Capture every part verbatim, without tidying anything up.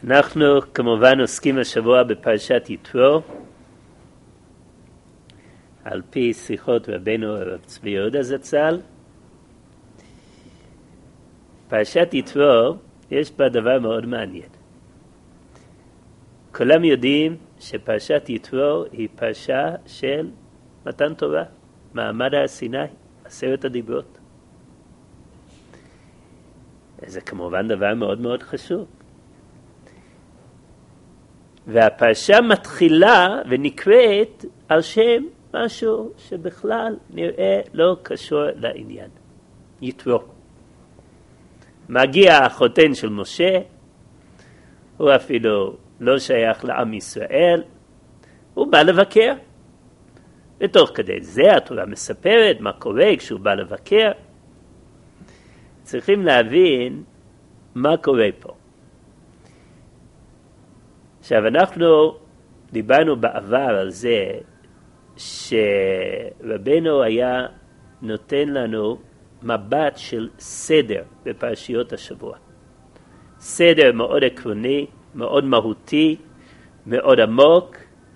אנחנו כמובן עוסקים השבוע בפרשת יתרו, על פי שיחות רבנו הרב צבי יהודה זצ"ל. פרשת יתרו יש בה דבר מאוד מעניין. כולם יודעים שפרשת יתרו היא פרשה של מתן תורה, מעמד הר סיני, עשרת הדיברות. זה כמובן דבר מאוד מאוד חשוב. והפרשה מתחילה ונקראת על שם משהו שבכלל נראה לא קשור לעניין. יתרו. מגיע החותן של משה, הוא אפילו לא שייך לעם ישראל, הוא בא לבקר. ותוך כדי זה התורה מספרת מה קורה כשהוא בא לבקר. צריכים להבין מה קורה פה. עכשיו אנחנו דיברנו בעבר על זה שרבנו היה נותן לנו מבט של סדר בפרשיות השבוע. סדר מאוד עקרוני, מאוד מהותי, מאוד עמוק,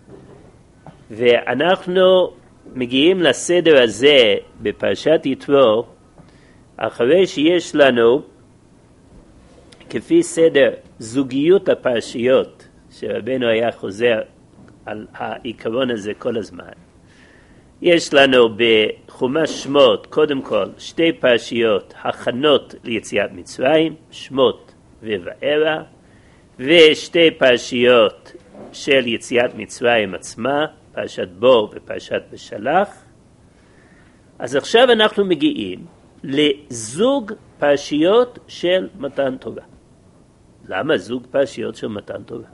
ואנחנו מגיעים לסדר הזה בפרשת יתרו אחרי שיש לנו כפי סדר זוגיות הפרשיות, שרבנו היה חוזר על העיקרון הזה כל הזמן. יש לנו בחומש שמות קודם כל שתי פרשיות הכנות ליציאת מצרים, שמות ובערה, ושתי פרשיות של יציאת מצרים עצמה, פרשת בו ופרשת בשלח. אז עכשיו אנחנו מגיעים לזוג פרשיות של מתן תורה. למה זוג פרשיות של מתן תורה?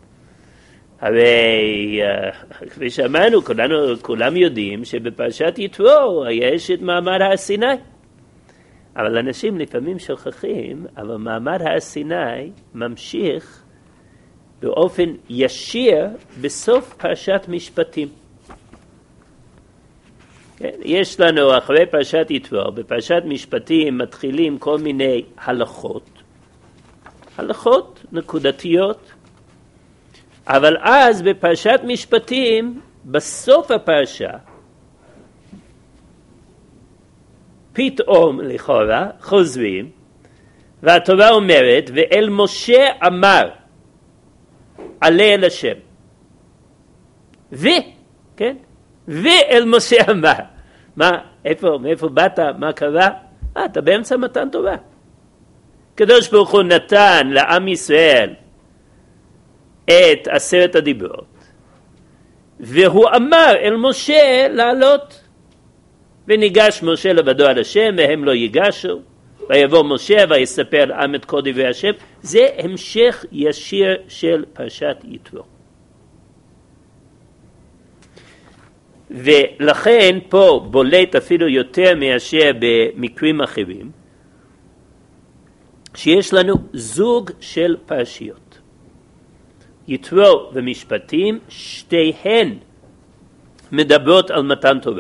הרי כפי שאמרנו, כולנו, כולם יודעים שבפרשת יתרו יש את מעמד הר סיני. אבל אנשים לפעמים שוכחים, אבל מעמד הר סיני ממשיך באופן ישיר בסוף פרשת משפטים. כן? יש לנו אחרי פרשת יתרו, בפרשת משפטים מתחילים כל מיני הלכות, הלכות נקודתיות, אבל אז בפרשת משפטים, בסוף הפרשה, פתאום לכאורה חוזרים, והתורה אומרת, ואל משה אמר, עלה אל השם. ו, כן? ואל משה אמר. מה, איפה, מאיפה באת, מה קרה? אה, אתה באמצע מתן תורה. קדוש ברוך הוא נתן לעם ישראל את עשרת הדיברות, והוא אמר אל משה לעלות, וניגש משה לבדו על השם והם לא ייגשו, ויבוא משה ויספר לעם את כל דברי השם. זה המשך ישיר של פרשת יתרו. ולכן פה בולט אפילו יותר מאשר במקרים אחרים, שיש לנו זוג של פרשיות. יתרו ומשפטים, שתיהן מדברות על מתן תורה.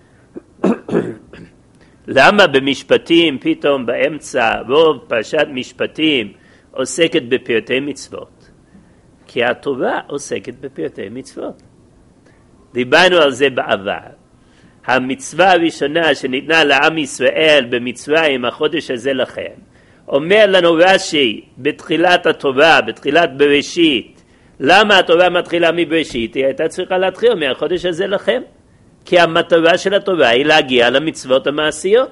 למה במשפטים פתאום באמצע רוב פרשת משפטים עוסקת בפרטי מצוות? כי התורה עוסקת בפרטי מצוות. דיברנו על זה בעבר. המצווה הראשונה שניתנה לעם ישראל במצרים, החודש הזה לכם, אומר לנו רש"י בתחילת התורה, בתחילת בראשית, למה התורה מתחילה מבראשית? היא הייתה צריכה להתחיל מהחודש הזה לכם. כי המטרה של התורה היא להגיע למצוות המעשיות.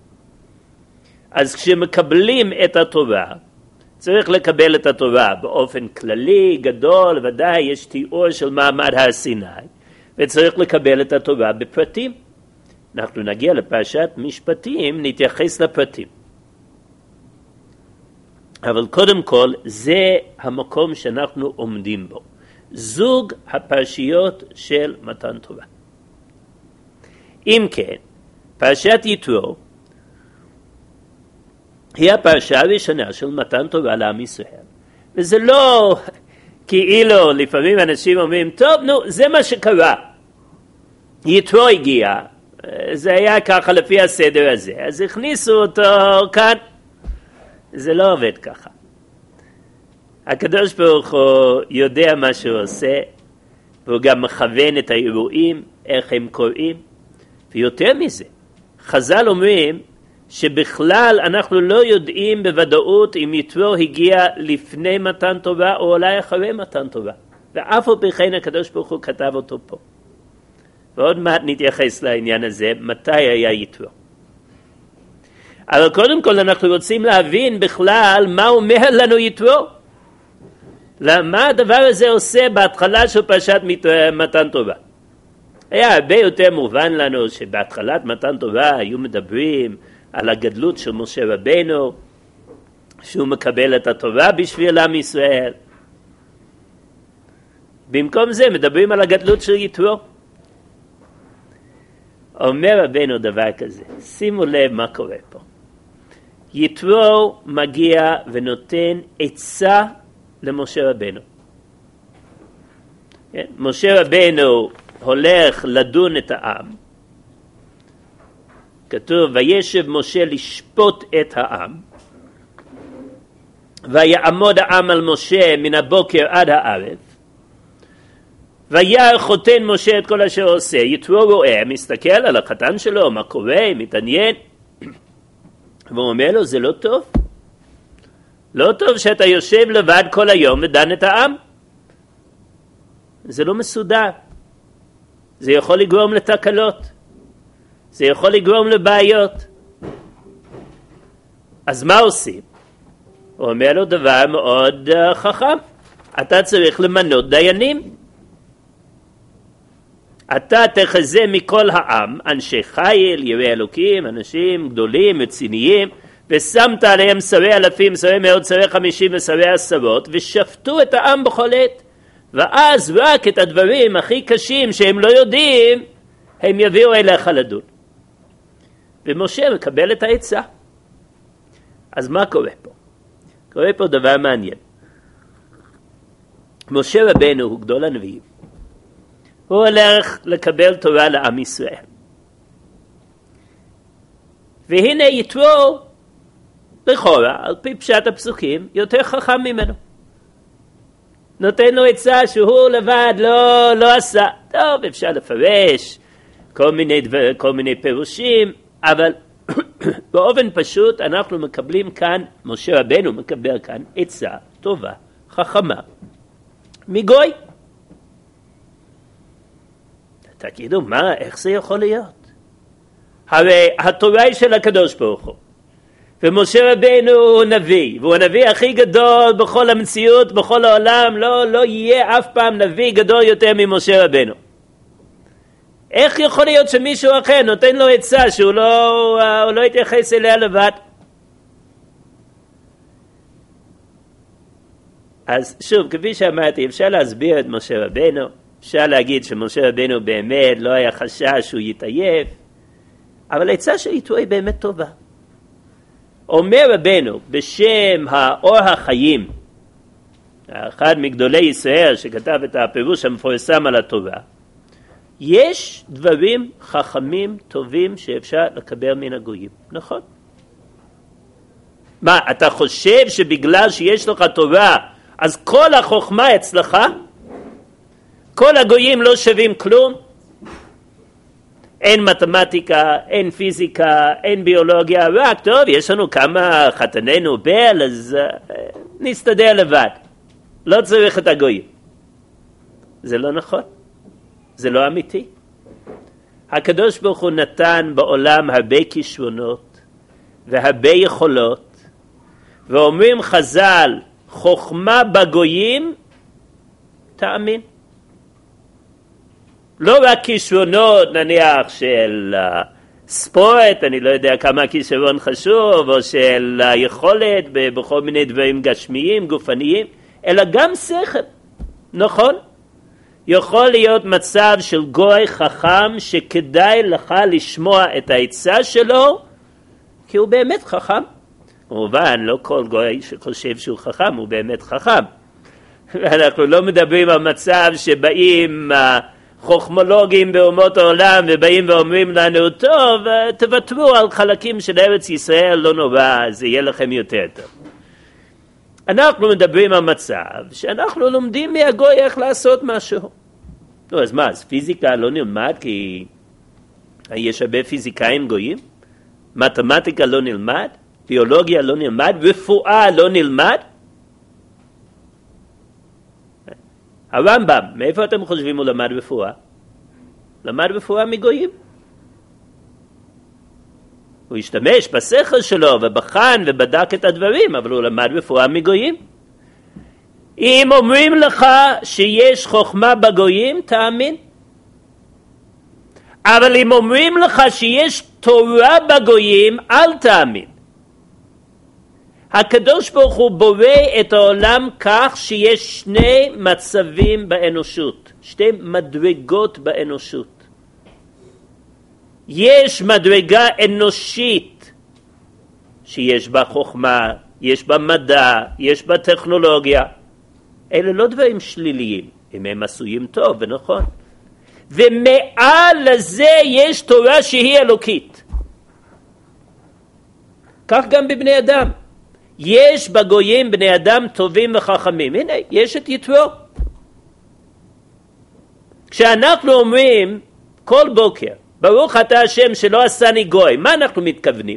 אז כשמקבלים את התורה, צריך לקבל את התורה באופן כללי, גדול, ודאי יש תיאור של מעמד הר סיני, וצריך לקבל את התורה בפרטים. אנחנו נגיע לפרשת משפטים, נתייחס לפרטים. אבל קודם כל, זה המקום שאנחנו עומדים בו. זוג הפרשיות של מתן תורה. אם כן, פרשת יתרו היא הפרשה הראשונה של מתן תורה לעם ישראל. וזה לא כאילו לפעמים אנשים אומרים, טוב, נו, זה מה שקרה. יתרו הגיע, זה היה ככה לפי הסדר הזה, אז הכניסו אותו כאן. זה לא עובד ככה. הקדוש ברוך הוא יודע מה שהוא עושה, והוא גם מכוון את האירועים, איך הם קוראים. ויותר מזה, חז"ל אומרים שבכלל אנחנו לא יודעים בוודאות אם יתרו הגיע לפני מתן תורה או אולי אחרי מתן תורה. ואף על פי כן הקדוש ברוך הוא כתב אותו פה. ועוד מעט נתייחס לעניין הזה, מתי היה יתרו. אבל קודם כל אנחנו רוצים להבין בכלל מה אומר לנו יתרו. מה הדבר הזה עושה בהתחלה של פרשת מתן תורה. היה הרבה יותר מובן לנו שבהתחלת מתן תורה היו מדברים על הגדלות של משה רבנו, שהוא מקבל את התורה בשביל עם ישראל. במקום זה מדברים על הגדלות של יתרו. אומר רבנו דבר כזה, שימו לב מה קורה פה. יתרו מגיע ונותן עצה למשה רבנו. כן? משה רבנו הולך לדון את העם. כתוב, וישב משה לשפוט את העם. ויעמוד העם על משה מן הבוקר עד הערב. וירא חותן משה את כל אשר עושה. יתרו רואה, מסתכל על החתן שלו, מה קורה, מתעניין. והוא אומר לו, זה לא טוב. לא טוב שאתה יושב לבד כל היום ודן את העם. זה לא מסודר. זה יכול לגרום לתקלות. זה יכול לגרום לבעיות. אז מה עושים? הוא אומר לו דבר מאוד uh, חכם. אתה צריך למנות דיינים. אתה תחזה מכל העם, אנשי חיל, יראי אלוקים, אנשים גדולים, רציניים, ושמת עליהם שרי אלפים, שרי מאות, שרי חמישים ושרי עשרות, ושפטו את העם בכל עת. ואז רק את הדברים הכי קשים שהם לא יודעים, הם יביאו אליך לדון. ומשה מקבל את העצה. אז מה קורה פה? קורה פה דבר מעניין. משה רבנו הוא גדול הנביאים. הוא הולך לקבל תורה לעם ישראל. והנה יתרו, לכאורה, על פי פשט הפסוקים, יותר חכם ממנו. נותן לו עצה שהוא לבד לא, לא עשה. טוב, אפשר לפרש כל מיני, דבר, כל מיני פירושים, אבל באופן פשוט אנחנו מקבלים כאן, משה רבנו מקבל כאן עצה טובה, חכמה, מגוי. תגידו, מה, איך זה יכול להיות? הרי התורה היא של הקדוש ברוך הוא. ומשה רבנו הוא נביא, והוא הנביא הכי גדול בכל המציאות, בכל העולם, לא, לא יהיה אף פעם נביא גדול יותר ממשה רבנו. איך יכול להיות שמישהו אחר נותן לו עצה שהוא לא, הוא לא יתייחס אליה לבד? אז שוב, כפי שאמרתי, אפשר להסביר את משה רבנו, אפשר להגיד שמשה רבנו באמת לא היה חשש שהוא יתעייף, אבל העצה של יתרו היא באמת טובה. אומר רבנו בשם האור החיים, אחד מגדולי ישראל שכתב את הפירוש המפורסם על התורה, יש דברים חכמים טובים שאפשר לקבל מן הגויים, נכון? מה, אתה חושב שבגלל שיש לך תורה אז כל החוכמה אצלך? כל הגויים לא שווים כלום? אין מתמטיקה, אין פיזיקה, אין ביולוגיה, רק טוב, יש לנו כמה חתני נובל, אז uh, נסתדר לבד. לא צריך את הגויים. זה לא נכון. זה לא אמיתי. הקדוש ברוך הוא נתן בעולם הרבה כישרונות והרבה יכולות, ואומרים חז"ל, חוכמה בגויים, תאמין. לא רק כישרונות, נניח של uh, ספורט, אני לא יודע כמה כישרון חשוב, או של uh, יכולת בכל מיני דברים גשמיים, גופניים, אלא גם שכל, נכון? יכול להיות מצב של גוי חכם שכדאי לך לשמוע את העצה שלו, כי הוא באמת חכם. כמובן, לא כל גוי שחושב שהוא חכם, הוא באמת חכם. אנחנו לא מדברים על מצב שבאים uh, חוכמולוגים באומות העולם ובאים ואומרים לנו, טוב, תוותרו על חלקים של ארץ ישראל, לא נורא, זה יהיה לכם יותר טוב. אנחנו מדברים על מצב שאנחנו לומדים מהגוי איך לעשות משהו. נו, אז מה, אז פיזיקה לא נלמד כי יש הרבה פיזיקאים גויים? מתמטיקה לא נלמד? ביולוגיה לא נלמד? רפואה לא נלמד? הרמב"ם, מאיפה אתם חושבים הוא למד רפואה? למד רפואה מגויים. הוא השתמש בשכל שלו ובחן ובדק את הדברים, אבל הוא למד רפואה מגויים. אם אומרים לך שיש חוכמה בגויים, תאמין. אבל אם אומרים לך שיש תורה בגויים, אל תאמין. הקדוש ברוך הוא בורא את העולם כך שיש שני מצבים באנושות, שתי מדרגות באנושות. יש מדרגה אנושית שיש בה חוכמה, יש בה מדע, יש בה טכנולוגיה. אלה לא דברים שליליים, אם הם עשויים טוב ונכון. ומעל לזה יש תורה שהיא אלוקית. כך גם בבני אדם. יש בגויים בני אדם טובים וחכמים. הנה, יש את יתרו. כשאנחנו אומרים כל בוקר, ברוך אתה השם שלא עשני גוי, מה אנחנו מתכוונים?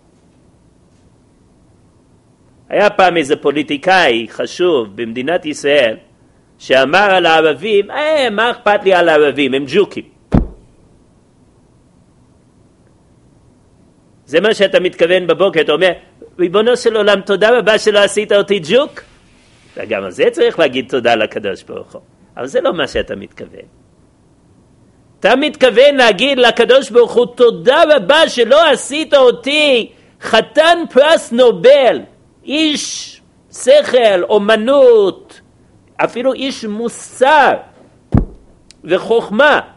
היה פעם איזה פוליטיקאי חשוב במדינת ישראל, שאמר על הערבים, אה, מה אכפת לי על הערבים, הם ג'וקים. זה מה שאתה מתכוון בבוקר, אתה אומר, ריבונו של עולם, תודה רבה שלא עשית אותי ג'וק. וגם על זה צריך להגיד תודה לקדוש ברוך הוא. אבל זה לא מה שאתה מתכוון. אתה מתכוון להגיד לקדוש ברוך הוא, תודה רבה שלא עשית אותי חתן פרס נובל, איש שכל, אומנות, אפילו איש מוסר וחוכמה,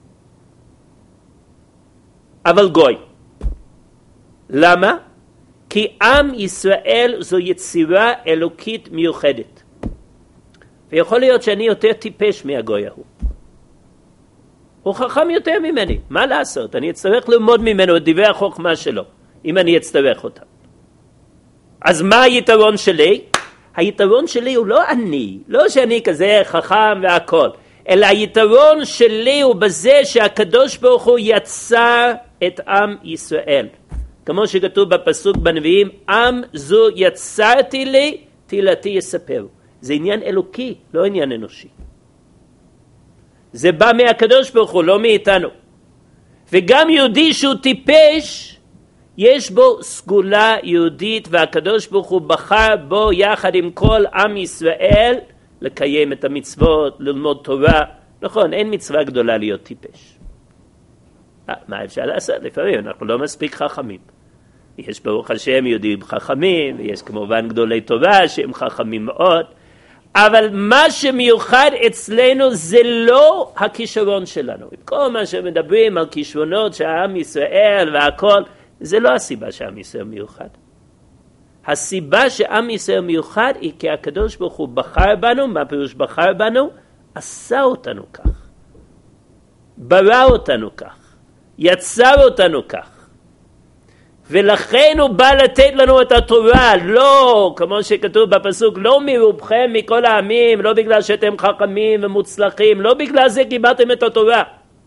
אבל גוי. למה? כי עם ישראל זו יצירה אלוקית מיוחדת. ויכול להיות שאני יותר טיפש מהגוי ההוא. הוא חכם יותר ממני, מה לעשות? אני אצטרך ללמוד ממנו את דברי החוכמה שלו, אם אני אצטרך אותה. אז מה היתרון שלי? היתרון שלי הוא לא אני, לא שאני כזה חכם והכל, אלא היתרון שלי הוא בזה שהקדוש ברוך הוא יצר את עם ישראל. כמו שכתוב בפסוק בנביאים, עם זו יצרתי לי, תהילתי יספרו. זה עניין אלוקי, לא עניין אנושי. זה בא מהקדוש ברוך הוא, לא מאיתנו. וגם יהודי שהוא טיפש, יש בו סגולה יהודית, והקדוש ברוך הוא בחר בו יחד עם כל עם ישראל לקיים את המצוות, ללמוד תורה. נכון, אין מצווה גדולה להיות טיפש. מה אפשר לעשות? לפעמים אנחנו לא מספיק חכמים. יש ברוך השם יהודים חכמים, ויש כמובן גדולי תורה שהם חכמים מאוד, אבל מה שמיוחד אצלנו זה לא הכישרון שלנו. כל מה שמדברים על כישרונות שהעם ישראל והכל, זה לא הסיבה שעם ישראל מיוחד. הסיבה שעם ישראל מיוחד היא כי הקדוש ברוך הוא בחר בנו. מה פירוש בחר בנו? עשה אותנו כך. ברא אותנו כך. יצר אותנו כך. ולכן הוא בא לתת לנו את התורה, לא, כמו שכתוב בפסוק, לא מרובכם מכל העמים, לא בגלל שאתם חכמים ומוצלחים, לא בגלל זה קיבלתם את התורה.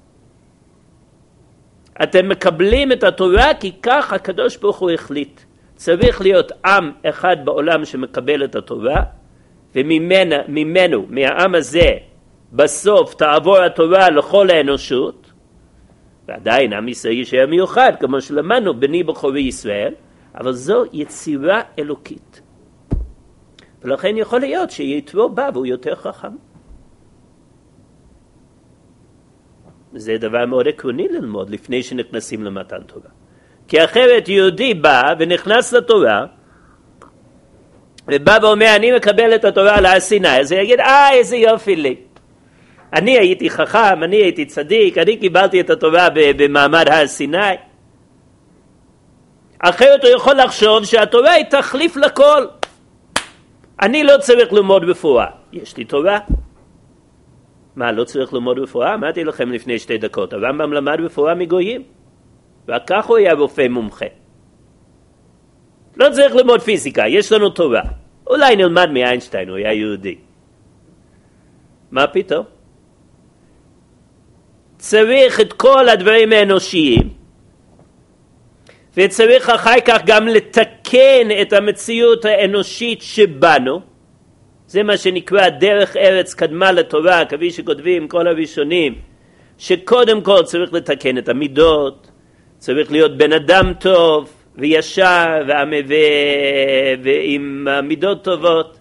אתם מקבלים את התורה כי כך הקדוש ברוך הוא החליט. צריך להיות עם אחד בעולם שמקבל את התורה, וממנו, ממנו, מהעם הזה, בסוף תעבור התורה לכל האנושות, ועדיין עם ישראל יישאר מיוחד, כמו שלמדנו, בני בכורי ישראל, אבל זו יצירה אלוקית. ולכן יכול להיות שיתרו בא והוא יותר חכם. זה דבר מאוד עקרוני ללמוד לפני שנכנסים למתן תורה. כי אחרת יהודי בא ונכנס לתורה, ובא ואומר, אני מקבל את התורה על הר סיני, אז הוא יגיד, אה, איזה יופי לי. אני הייתי חכם, אני הייתי צדיק, אני קיבלתי את התורה במעמד הר סיני. אחרת הוא יכול לחשוב שהתורה היא תחליף לכל. אני לא צריך ללמוד רפואה, יש לי תורה. מה, לא צריך ללמוד רפואה? אמרתי לכם לפני שתי דקות, הרמב"ם למד רפואה מגויים, וכך הוא היה רופא מומחה. לא צריך ללמוד פיזיקה, יש לנו תורה. אולי נלמד מאיינשטיין, הוא היה יהודי. מה פתאום? צריך את כל הדברים האנושיים, וצריך אחר כך גם לתקן את המציאות האנושית שבנו. זה מה שנקרא דרך ארץ קדמה לתורה, כפי שכותבים כל הראשונים, שקודם כל צריך לתקן את המידות, צריך להיות בן אדם טוב וישר ועם מידות טובות.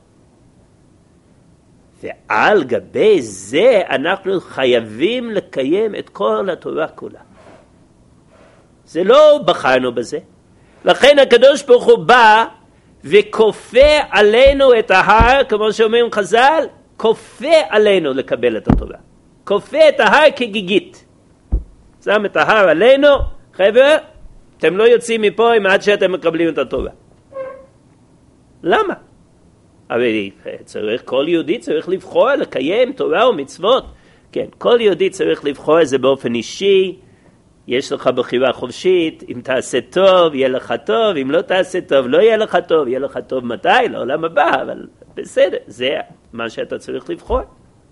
ועל גבי זה אנחנו חייבים לקיים את כל התורה כולה. זה לא בחרנו בזה. לכן הקדוש ברוך הוא בא וכופה עלינו את ההר, כמו שאומרים חז"ל, כופה עלינו לקבל את התורה. כופה את ההר כגיגית. שם את ההר עלינו, חבר'ה, אתם לא יוצאים מפה עד שאתם מקבלים את התורה. למה? הרי צריך, כל יהודי צריך לבחור לקיים תורה ומצוות. כן, כל יהודי צריך לבחור זה באופן אישי. יש לך בחירה חופשית, אם תעשה טוב, יהיה לך טוב, אם לא תעשה טוב, לא יהיה לך טוב, יהיה לך טוב מתי? לעולם הבא, אבל בסדר, זה מה שאתה צריך לבחור.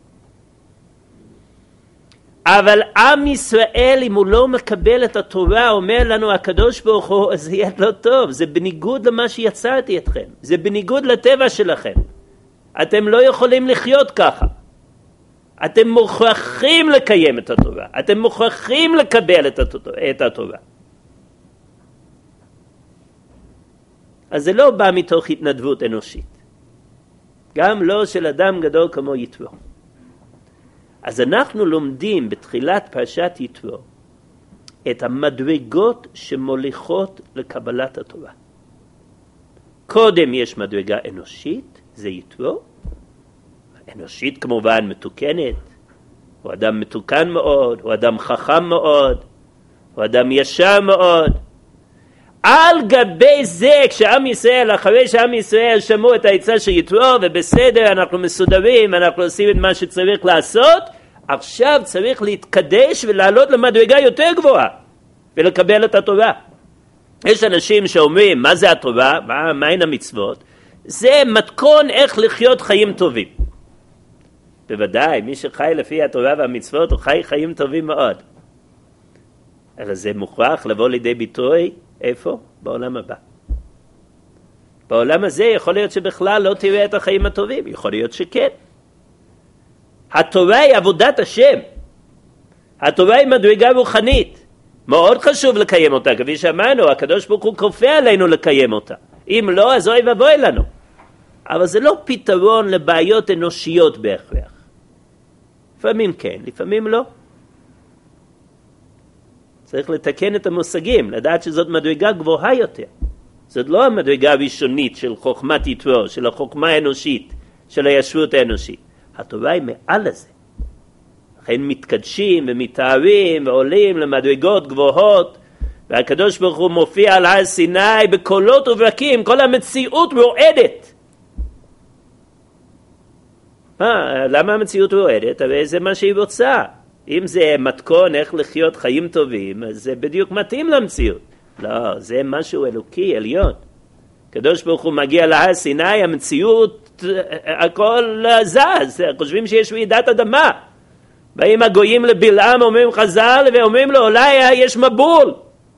אבל עם ישראל, אם הוא לא מקבל את התורה, אומר לנו הקדוש ברוך הוא, אז יהיה לא טוב, זה בניגוד למה שיצרתי אתכם, זה בניגוד לטבע שלכם. אתם לא יכולים לחיות ככה. אתם מוכרחים לקיים את התורה, אתם מוכרחים לקבל את התורה. אז זה לא בא מתוך התנדבות אנושית, גם לא של אדם גדול כמו יתרו. אז אנחנו לומדים בתחילת פרשת יתרו את המדרגות שמוליכות לקבלת התורה. קודם יש מדרגה אנושית, זה יתרו, אנושית כמובן מתוקנת, הוא אדם מתוקן מאוד, הוא אדם חכם מאוד, הוא אדם ישר מאוד. על גבי זה, כשעם ישראל, אחרי שעם ישראל שמעו את העצה של יתרו, ובסדר, אנחנו מסודרים, אנחנו עושים את מה שצריך לעשות, עכשיו צריך להתקדש ולעלות למדרגה יותר גבוהה, ולקבל את התורה. יש אנשים שאומרים, מה זה התורה? מה, מה הן המצוות? זה מתכון איך לחיות חיים טובים. בוודאי, מי שחי לפי התורה והמצוות, הוא חי חיים טובים מאוד. אבל זה מוכרח לבוא לידי ביטוי, איפה? בעולם הבא. בעולם הזה יכול להיות שבכלל לא תראה את החיים הטובים, יכול להיות שכן. התורה היא עבודת השם. התורה היא מדרגה רוחנית. מאוד חשוב לקיים אותה, כפי שאמרנו, הקדוש ברוך הוא כופה עלינו לקיים אותה. אם לא, אז אוי ואבוי לנו. אבל זה לא פתרון לבעיות אנושיות בהכרח. לפעמים כן, לפעמים לא. צריך לתקן את המושגים, לדעת שזאת מדרגה גבוהה יותר. זאת לא המדרגה הראשונית של חוכמת יתרו, של החוכמה האנושית, של הישרות האנושית. התורה היא מעל לזה. לכן מתקדשים ומתארים ועולים למדרגות גבוהות, והקדוש ברוך הוא מופיע על הר סיני בקולות וברקים, כל המציאות רועדת. מה, למה המציאות רועדת? הרי זה מה שהיא רוצה. אם זה מתכון איך לחיות חיים טובים, אז זה בדיוק מתאים למציאות. לא, זה משהו אלוקי, עליון. הקדוש ברוך הוא מגיע להר סיני, המציאות, הכל זז, חושבים שיש רעידת אדמה. באים הגויים לבלעם, אומרים חז"ל, ואומרים לו, אולי יש מבול.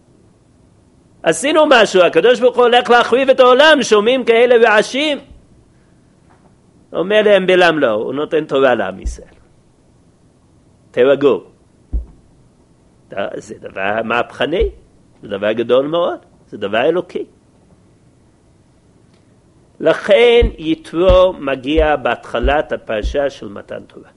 עשינו משהו, הקדוש ברוך הוא הולך להחריב את העולם, שומעים כאלה רעשים. אומר להם בלעם לא, הוא נותן תורה לעם ישראל. תרגעו. זה דבר מהפכני, זה דבר גדול מאוד, זה דבר אלוקי. לכן יתרו מגיע בהתחלת הפרשה של מתן תורה.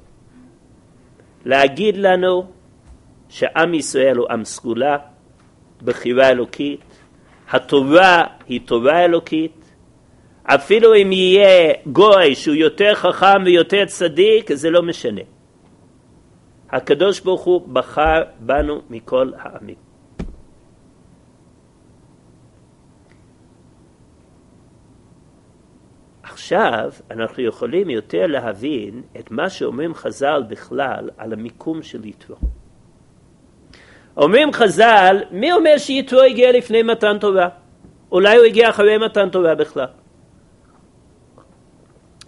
להגיד לנו שעם ישראל הוא עם סגולה, בחירה אלוקית, התורה היא תורה אלוקית, אפילו אם יהיה גוי שהוא יותר חכם ויותר צדיק, זה לא משנה. הקדוש ברוך הוא בחר בנו מכל העמים. עכשיו אנחנו יכולים יותר להבין את מה שאומרים חז"ל בכלל על המיקום של יתרו. אומרים חז"ל, מי אומר שיתרו הגיע לפני מתן תורה? אולי הוא הגיע אחרי מתן תורה בכלל.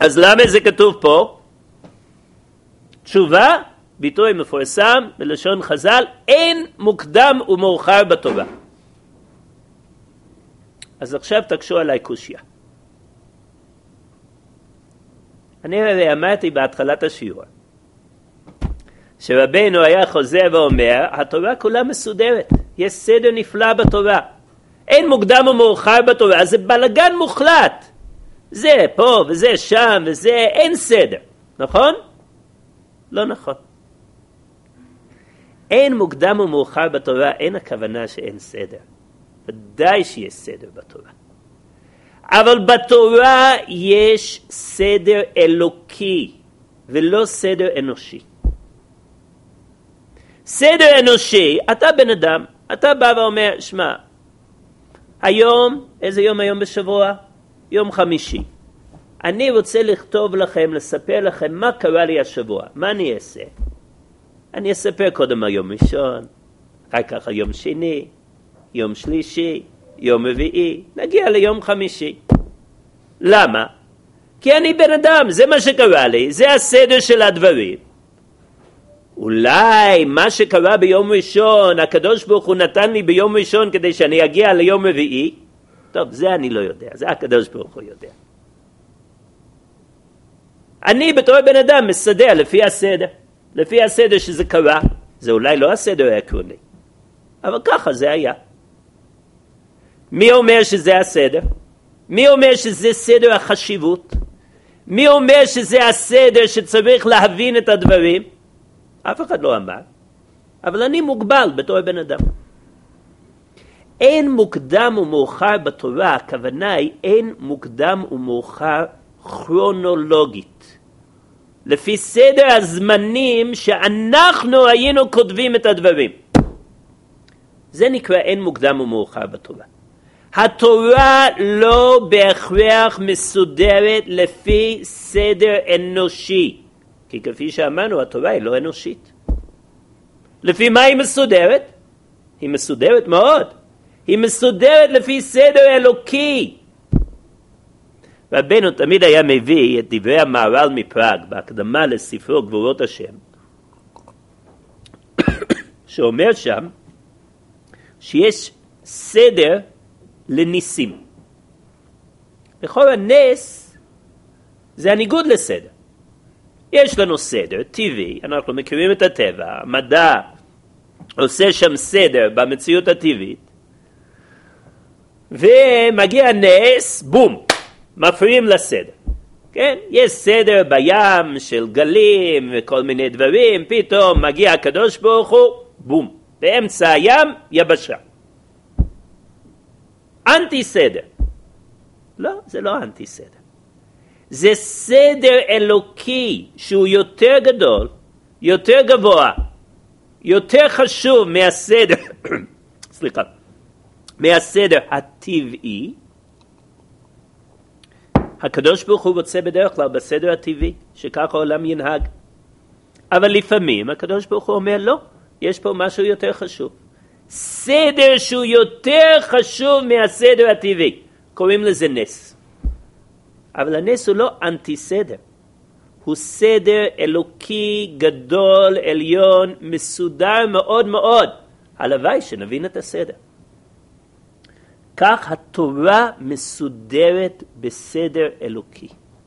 אז למה זה כתוב פה? תשובה, ביטוי מפורסם בלשון חז"ל, אין מוקדם ומאוחר בתורה. אז עכשיו תקשו עליי קושיה. אני הרי אמרתי בהתחלת השיעור, שרבנו היה חוזר ואומר, התורה כולה מסודרת, יש סדר נפלא בתורה. אין מוקדם ומאוחר בתורה, זה בלגן מוחלט. זה פה וזה שם וזה, אין סדר, נכון? לא נכון. אין מוקדם ומאוחר בתורה, אין הכוונה שאין סדר. ודאי שיש סדר בתורה. אבל בתורה יש סדר אלוקי, ולא סדר אנושי. סדר אנושי, אתה בן אדם, אתה בא ואומר, שמע, היום, איזה יום היום בשבוע? יום חמישי. אני רוצה לכתוב לכם, לספר לכם מה קרה לי השבוע. מה אני אעשה? אני אספר קודם היום ראשון, אחר כך היום שני, יום שלישי, יום רביעי, נגיע ליום חמישי. למה? כי אני בן אדם, זה מה שקרה לי, זה הסדר של הדברים. אולי מה שקרה ביום ראשון, הקדוש ברוך הוא נתן לי ביום ראשון כדי שאני אגיע ליום רביעי, טוב, זה אני לא יודע, זה הקדוש ברוך הוא יודע. אני בתור בן אדם מסדר לפי הסדר, לפי הסדר שזה קרה, זה אולי לא הסדר העקרוני, אבל ככה זה היה. מי אומר שזה הסדר? מי אומר שזה סדר החשיבות? מי אומר שזה הסדר שצריך להבין את הדברים? אף אחד לא אמר, אבל אני מוגבל בתור בן אדם. אין מוקדם ומאוחר בתורה, הכוונה היא אין מוקדם ומאוחר כרונולוגית. לפי סדר הזמנים שאנחנו היינו כותבים את הדברים. זה נקרא אין מוקדם ומאוחר בתורה. התורה לא בהכרח מסודרת לפי סדר אנושי. כי כפי שאמרנו, התורה היא לא אנושית. לפי מה היא מסודרת? היא מסודרת מאוד. היא מסודרת לפי סדר אלוקי. רבנו תמיד היה מביא את דברי המהר"ל מפראג, בהקדמה לספרו גבורות השם, שאומר שם שיש סדר לניסים. לכל הנס זה הניגוד לסדר. יש לנו סדר טבעי, אנחנו מכירים את הטבע, המדע עושה שם סדר במציאות הטבעית, ומגיע נס, בום, מפריעים לסדר. כן? יש סדר בים של גלים וכל מיני דברים, פתאום מגיע הקדוש ברוך הוא, בום, באמצע הים יבשה. אנטי סדר. לא, זה לא אנטי סדר. זה סדר אלוקי שהוא יותר גדול, יותר גבוה, יותר חשוב מהסדר, סליחה, מהסדר הטבעי. הקדוש ברוך הוא רוצה בדרך כלל בסדר הטבעי, שככה העולם ינהג. אבל לפעמים הקדוש ברוך הוא אומר, לא, יש פה משהו יותר חשוב. סדר שהוא יותר חשוב מהסדר הטבעי. קוראים לזה נס. אבל הנס הוא לא אנטי סדר. הוא סדר אלוקי גדול, עליון, מסודר מאוד מאוד. הלוואי שנבין את הסדר. כך התורה מסודרת בסדר אלוקי.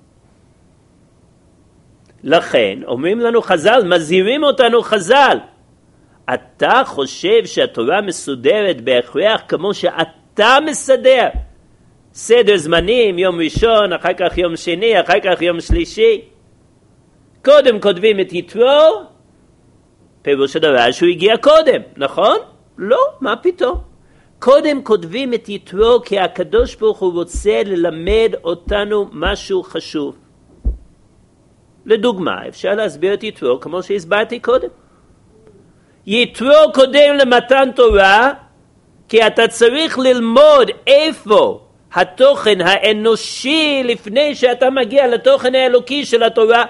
לכן אומרים לנו חז"ל, מזהירים אותנו חז"ל, אתה חושב שהתורה מסודרת בהכרח כמו שאתה מסדר סדר זמנים, יום ראשון, אחר כך יום שני, אחר כך יום שלישי. קודם כותבים את יתרו, פירוש הדבר שהוא הגיע קודם, נכון? לא, מה פתאום? קודם כותבים את יתרו כי הקדוש ברוך הוא רוצה ללמד אותנו משהו חשוב. לדוגמה, אפשר להסביר את יתרו כמו שהסברתי קודם. יתרו קודם למתן תורה, כי אתה צריך ללמוד איפה התוכן האנושי לפני שאתה מגיע לתוכן האלוקי של התורה.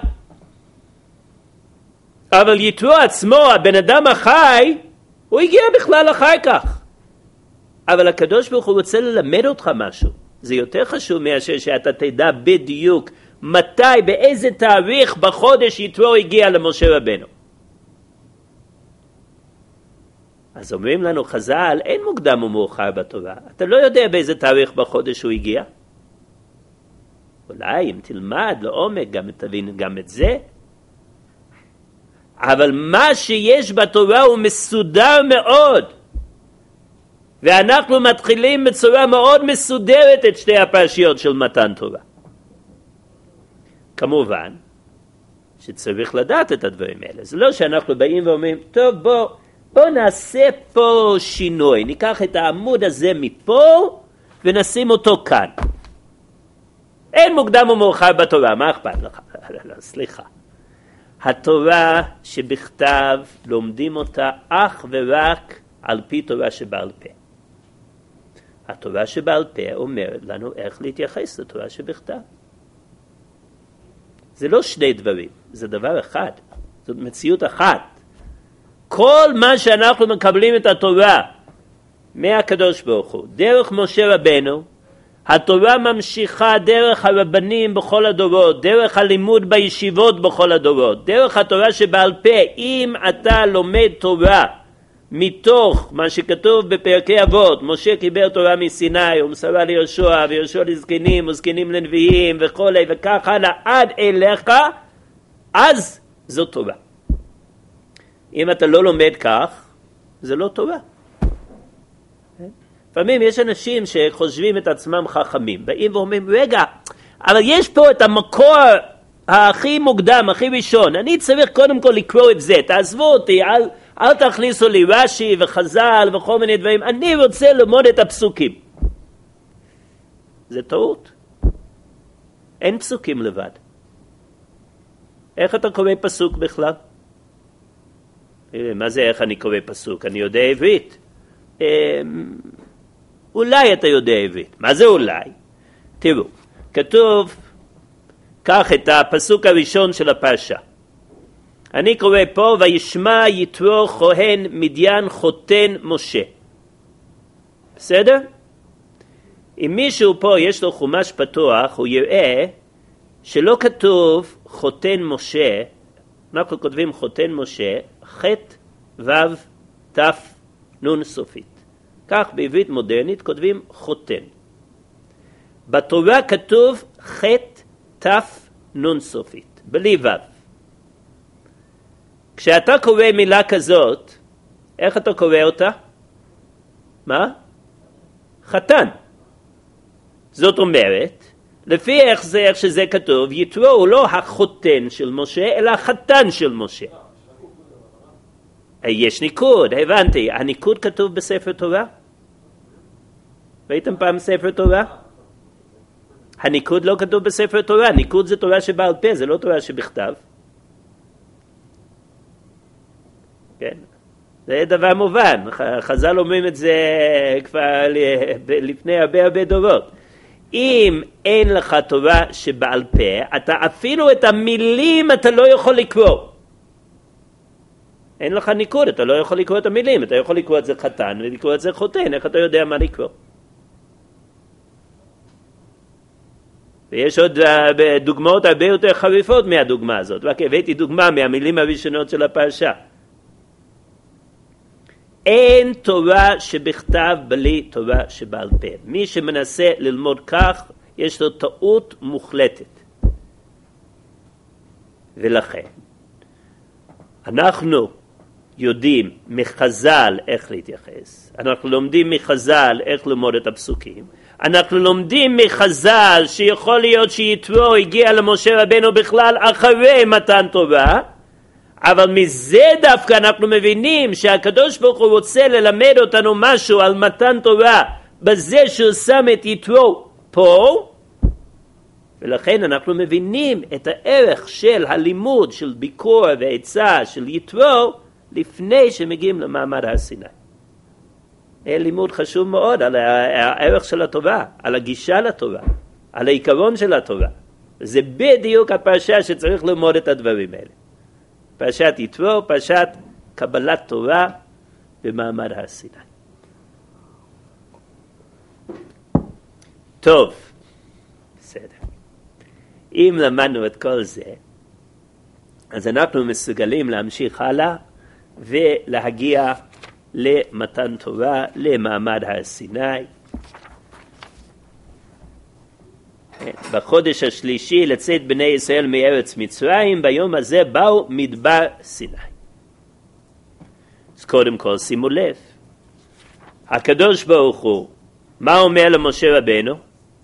אבל יתרו עצמו, הבן אדם החי, הוא הגיע בכלל אחר כך. אבל הקדוש ברוך הוא רוצה ללמד אותך משהו. זה יותר חשוב מאשר שאתה תדע בדיוק מתי, באיזה תאריך בחודש יתרו הגיע למשה רבנו. אז אומרים לנו חז"ל, אין מוקדם ומאוחר בתורה. אתה לא יודע באיזה תאריך בחודש הוא הגיע. אולי אם תלמד לעומק גם תבין גם את זה. אבל מה שיש בתורה הוא מסודר מאוד. ואנחנו מתחילים בצורה מאוד מסודרת את שתי הפרשיות של מתן תורה. כמובן שצריך לדעת את הדברים האלה. זה לא שאנחנו באים ואומרים, טוב בוא, בוא נעשה פה שינוי. ניקח את העמוד הזה מפה ונשים אותו כאן. אין מוקדם ומאוחר בתורה, מה אכפת לך? לא, סליחה. התורה שבכתב לומדים אותה אך ורק על פי תורה שבעל פה. התורה שבעל פה אומרת לנו איך להתייחס לתורה שבכתב. זה לא שני דברים, זה דבר אחד. זאת מציאות אחת. כל מה שאנחנו מקבלים את התורה מהקדוש ברוך הוא, דרך משה רבנו, התורה ממשיכה דרך הרבנים בכל הדורות, דרך הלימוד בישיבות בכל הדורות, דרך התורה שבעל פה. אם אתה לומד תורה מתוך מה שכתוב בפרקי אבות, משה קיבל תורה מסיני ומסרה ליהושע ויהושע לזקנים וזקנים לנביאים וכל וכך הלאה עד אליך, אז זו תורה. אם אתה לא לומד כך, זה לא תורה. לפעמים יש אנשים שחושבים את עצמם חכמים, באים ואומרים, רגע, אבל יש פה את המקור הכי מוקדם, הכי ראשון, אני צריך קודם כל לקרוא את זה, תעזבו אותי, אל, אל תכניסו לי רש"י וחז"ל וכל מיני דברים, אני רוצה ללמוד את הפסוקים. זה טעות. אין פסוקים לבד. איך אתה קורא פסוק בכלל? מה זה איך אני קורא פסוק? אני יודע עברית. אולי אתה יודע עברית. מה זה אולי? תראו, כתוב, קח את הפסוק הראשון של הפרשה. אני קורא פה, וישמע יתרו כהן מדיין חותן משה. בסדר? אם מישהו פה יש לו חומש פתוח, הוא יראה שלא כתוב חותן משה, אנחנו כותבים חותן משה, ח' ו' ת' נ' סופית. כך בעברית מודרנית כותבים חותן. בתורה כתוב ח' ת' נ' סופית, בלי ו'. כשאתה קורא מילה כזאת, איך אתה קורא אותה? מה? חתן. זאת אומרת, לפי איך זה, איך שזה כתוב, יתרו הוא לא החותן של משה, אלא החתן של משה. יש ניקוד, הבנתי. הניקוד כתוב בספר תורה? ראיתם פעם ספר תורה? הניקוד לא כתוב בספר תורה, ניקוד זה תורה שבעל פה, זה לא תורה שבכתב. כן? זה דבר מובן, חז"ל אומרים את זה כבר לפני הרבה הרבה דורות. אם אין לך תורה שבעל פה, אתה אפילו את המילים אתה לא יכול לקרוא. אין לך ניקוד, אתה לא יכול לקרוא את המילים, אתה יכול לקרוא את זה חתן ולקרוא את זה חותן, איך אתה יודע מה לקרוא? ויש עוד דוגמאות הרבה יותר חריפות מהדוגמה הזאת, רק הבאתי דוגמה מהמילים הראשונות של הפרשה. אין תורה שבכתב בלי תורה שבעל פה. מי שמנסה ללמוד כך, יש לו טעות מוחלטת. ולכן, אנחנו יודעים מחז"ל איך להתייחס. אנחנו לומדים מחז"ל איך ללמוד את הפסוקים. אנחנו לומדים מחז"ל שיכול להיות שיתרו הגיע למשה רבנו בכלל אחרי מתן תורה, אבל מזה דווקא אנחנו מבינים שהקדוש ברוך הוא רוצה ללמד אותנו משהו על מתן תורה בזה שהוא שם את יתרו פה, ולכן אנחנו מבינים את הערך של הלימוד של ביקור ועצה של יתרו לפני שמגיעים למעמד הר סיני. זה לימוד חשוב מאוד על הערך של התורה, על הגישה לתורה, על העיקרון של התורה. זה בדיוק הפרשה שצריך ללמוד את הדברים האלה. פרשת יתרו, פרשת קבלת תורה במעמד הר סיני. טוב, בסדר. אם למדנו את כל זה, אז אנחנו מסוגלים להמשיך הלאה ולהגיע למתן תורה, למעמד הר סיני. בחודש השלישי לצאת בני ישראל מארץ מצרים, ביום הזה באו מדבר סיני. אז קודם כל שימו לב, הקדוש ברוך הוא, מה אומר למשה רבנו?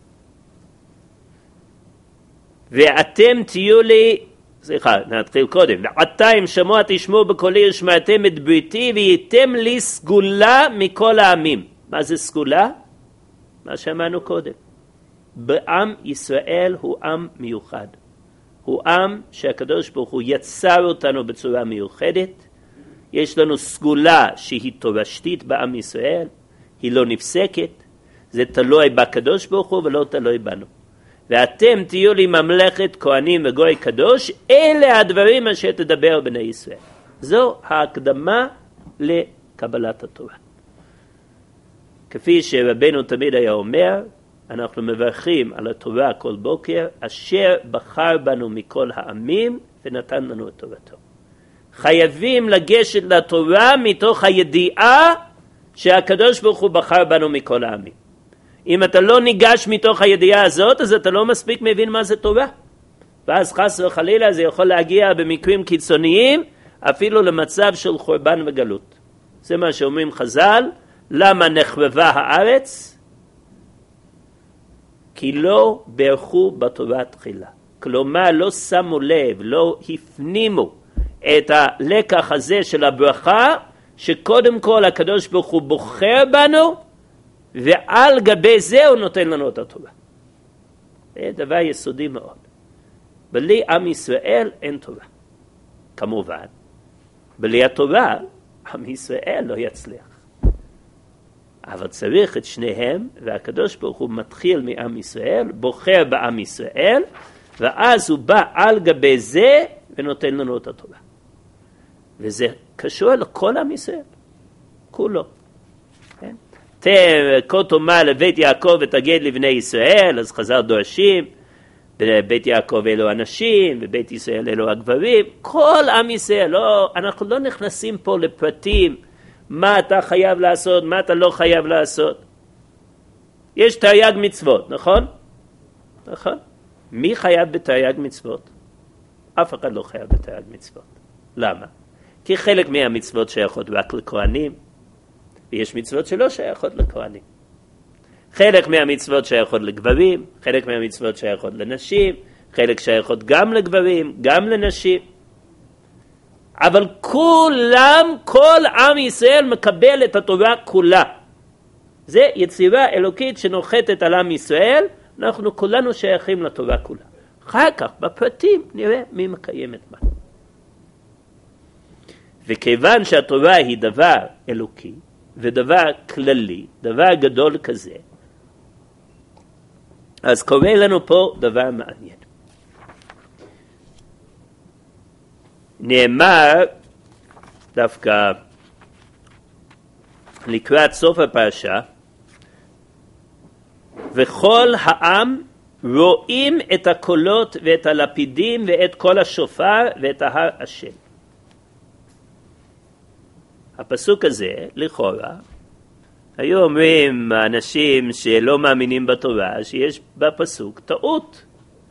ואתם תהיו לי, סליחה, נתחיל קודם, ועתה אם שמוע תשמעו בקולי ושמעתם את בריתי והייתם לי סגולה מכל העמים. מה זה סגולה? מה שאמרנו קודם. בעם ישראל הוא עם מיוחד. הוא עם שהקדוש ברוך הוא יצר אותנו בצורה מיוחדת. יש לנו סגולה שהיא תורשתית בעם ישראל, היא לא נפסקת, זה תלוי בקדוש ברוך הוא ולא תלוי בנו. ואתם תהיו לי ממלכת כהנים וגוי קדוש, אלה הדברים אשר תדבר בני ישראל. זו ההקדמה לקבלת התורה. כפי שרבנו תמיד היה אומר, אנחנו מברכים על התורה כל בוקר, אשר בחר בנו מכל העמים ונתן לנו את תורתו. חייבים לגשת לתורה מתוך הידיעה שהקדוש ברוך הוא בחר בנו מכל העמים. אם אתה לא ניגש מתוך הידיעה הזאת, אז אתה לא מספיק מבין מה זה תורה. ואז חס וחלילה זה יכול להגיע במקרים קיצוניים, אפילו למצב של חורבן וגלות. זה מה שאומרים חז"ל, למה נחרבה הארץ? כי לא ברכו בתורה תחילה. כלומר, לא שמו לב, לא הפנימו את הלקח הזה של הברכה, שקודם כל הקדוש ברוך הוא בוחר בנו, ועל גבי זה הוא נותן לנו את התורה. זה דבר יסודי מאוד. בלי עם ישראל אין תורה. כמובן, בלי התורה, עם ישראל לא יצליח. אבל צריך את שניהם, והקדוש ברוך הוא מתחיל מעם ישראל, בוחר בעם ישראל, ואז הוא בא על גבי זה ונותן לנו את התורה. וזה קשור לכל עם ישראל, כולו. כן? כה תאמר לבית יעקב ותגיד לבני ישראל, אז חז"ל דורשים, בית יעקב אלו אנשים, ובית ישראל אלו הגברים, כל עם ישראל, לא, אנחנו לא נכנסים פה לפרטים, מה אתה חייב לעשות, מה אתה לא חייב לעשות. יש תרי"ג מצוות, נכון? נכון? מי חייב בתרי"ג מצוות? אף אחד לא חייב בתרי"ג מצוות. למה? כי חלק מהמצוות שייכות רק לכהנים, ויש מצוות שלא שייכות לכהנים. חלק מהמצוות שייכות לגברים, חלק מהמצוות שייכות לנשים, חלק שייכות גם לגברים, גם לנשים. אבל כולם, כל עם ישראל מקבל את התורה כולה. זה יצירה אלוקית שנוחתת על עם ישראל, אנחנו כולנו שייכים לתורה כולה. אחר כך, בפרטים, נראה מי מקיים את מה. וכיוון שהתורה היא דבר אלוקי, ודבר כללי, דבר גדול כזה, אז קורה לנו פה דבר מעניין. נאמר דווקא לקראת סוף הפרשה, וכל העם רואים את הקולות ואת הלפידים ואת כל השופר ואת ההר השם. הפסוק הזה, לכאורה, היו אומרים האנשים שלא מאמינים בתורה שיש בפסוק טעות.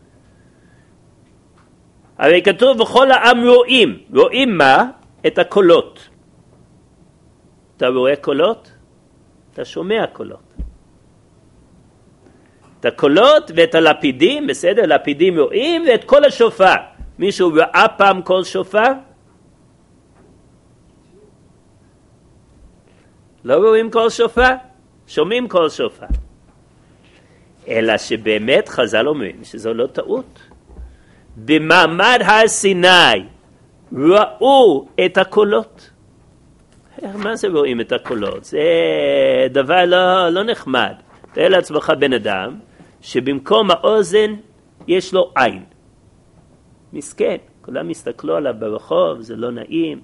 הרי כתוב וכל העם רואים, רואים מה? את הקולות. אתה רואה קולות? אתה שומע קולות. את הקולות ואת הלפידים, בסדר? לפידים רואים, ואת כל השופר. מישהו ראה פעם כל שופר? לא רואים כל שופר? שומעים כל שופר. אלא שבאמת חז"ל אומרים שזו לא טעות. במעמד הר סיני ראו את הקולות. מה זה רואים את הקולות? זה דבר לא, לא נחמד. תראה לעצמך בן אדם שבמקום האוזן יש לו עין. מסכן, כולם מסתכלו עליו ברחוב, זה לא נעים.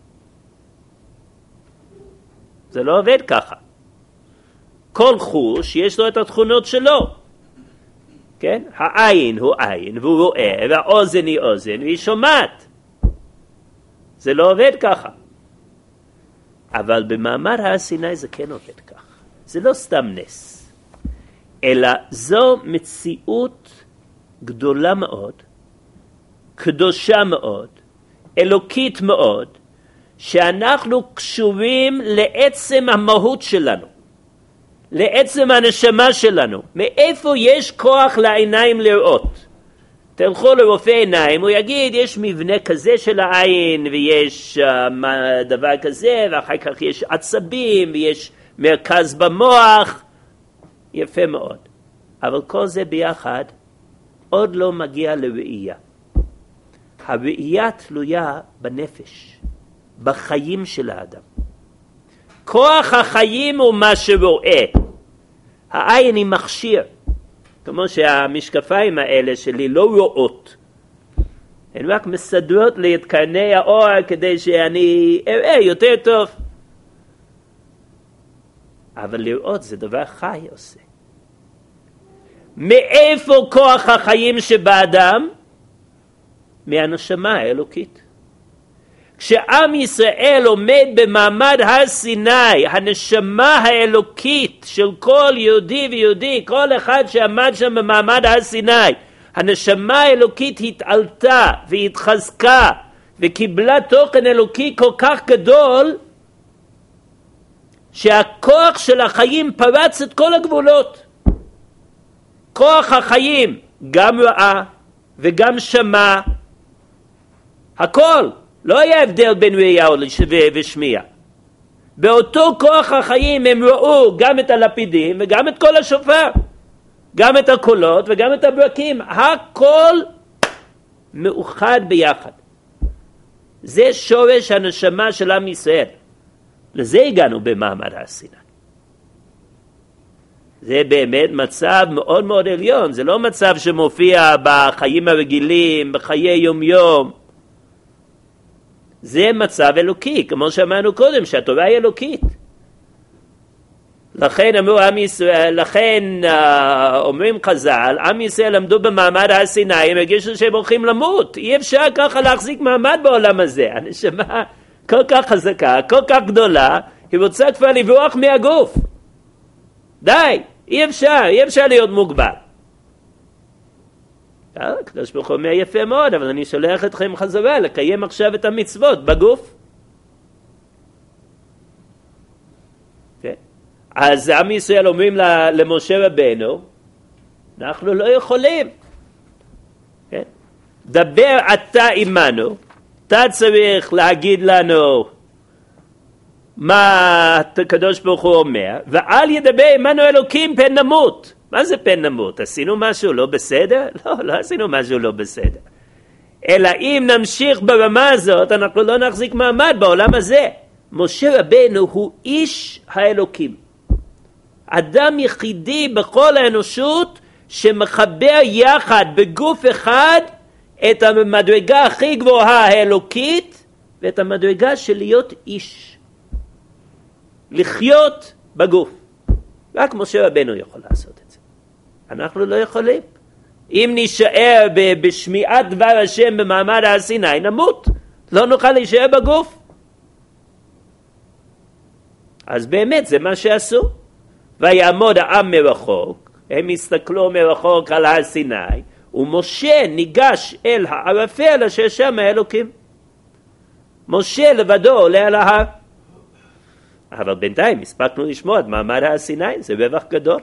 זה לא עובד ככה. כל חוש יש לו את התכונות שלו. כן? העין הוא עין והוא רואה, והאוזן היא אוזן והיא שומעת. זה לא עובד ככה. אבל במעמד הר סיני זה כן עובד ככה. זה לא סתם נס, אלא זו מציאות גדולה מאוד, קדושה מאוד, אלוקית מאוד, שאנחנו קשורים לעצם המהות שלנו, לעצם הנשמה שלנו. מאיפה יש כוח לעיניים לראות? תלכו לרופא עיניים, הוא יגיד יש מבנה כזה של העין ויש uh, דבר כזה, ואחר כך יש עצבים ויש מרכז במוח. יפה מאוד, אבל כל זה ביחד עוד לא מגיע לראייה. הראייה תלויה בנפש, בחיים של האדם. כוח החיים הוא מה שרואה. העין היא מכשיר, כמו שהמשקפיים האלה שלי לא רואות, הן רק מסדרות לי את קרני האור כדי שאני אראה יותר טוב. אבל לראות זה דבר חי עושה. מאיפה כוח החיים שבאדם? מהנשמה האלוקית. כשעם ישראל עומד במעמד הר סיני, הנשמה האלוקית של כל יהודי ויהודי, כל אחד שעמד שם במעמד הר סיני, הנשמה האלוקית התעלתה והתחזקה וקיבלה תוכן אלוקי כל כך גדול, שהכוח של החיים פרץ את כל הגבולות. כוח החיים גם ראה וגם שמע, הכל. לא היה הבדל בין ראייה ושמיעה. באותו כוח החיים הם ראו גם את הלפידים וגם את כל השופר, גם את הקולות וגם את הברקים. הכל מאוחד ביחד. זה שורש הנשמה של עם ישראל. לזה הגענו במעמד הר סיני. זה באמת מצב מאוד מאוד עליון. זה לא מצב שמופיע בחיים הרגילים, בחיי יום יום. זה מצב אלוקי, כמו שאמרנו קודם, שהתורה היא אלוקית. לכן אמרו עם ישראל, לכן אומרים חז"ל, עם ישראל עמדו במעמד הר סיני, הם הרגישו שהם הולכים למות. אי אפשר ככה להחזיק מעמד בעולם הזה. הנשמה כל כך חזקה, כל כך גדולה, היא רוצה כבר לברוח מהגוף. די, אי אפשר, אי אפשר להיות מוגבל. הקדוש ברוך הוא אומר יפה מאוד, אבל אני שולח אתכם חזרה לקיים עכשיו את המצוות בגוף. אז עם ישראל אומרים למשה רבנו, אנחנו לא יכולים. דבר אתה עמנו, אתה צריך להגיד לנו מה הקדוש ברוך הוא אומר, ואל ידבר עמנו אלוקים פן נמות. מה זה פן נמות? עשינו משהו לא בסדר? לא, לא עשינו משהו לא בסדר. אלא אם נמשיך ברמה הזאת, אנחנו לא נחזיק מעמד בעולם הזה. משה רבנו הוא איש האלוקים. אדם יחידי בכל האנושות שמחבר יחד בגוף אחד את המדרגה הכי גבוהה האלוקית ואת המדרגה של להיות איש. לחיות בגוף. רק משה רבנו יכול לעשות את זה. אנחנו לא יכולים. אם נשאר בשמיעת דבר השם במעמד הר סיני, נמות. לא נוכל להישאר בגוף. אז באמת זה מה שעשו. ויעמוד העם מרחוק, הם הסתכלו מרחוק על הר סיני, ומשה ניגש אל הערפל אשר שם האלוקים. משה לבדו עולה על ההר. אבל בינתיים הספקנו לשמוע את מעמד הר סיני, זה רווח גדול.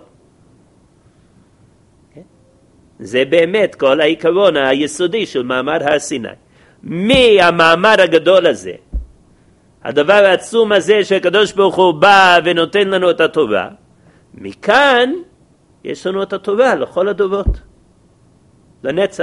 זה באמת כל העיקרון היסודי של מעמד הר סיני. מהמעמד הגדול הזה, הדבר העצום הזה שהקדוש ברוך הוא בא ונותן לנו את התורה, מכאן יש לנו את התורה לכל הדורות, לנצח.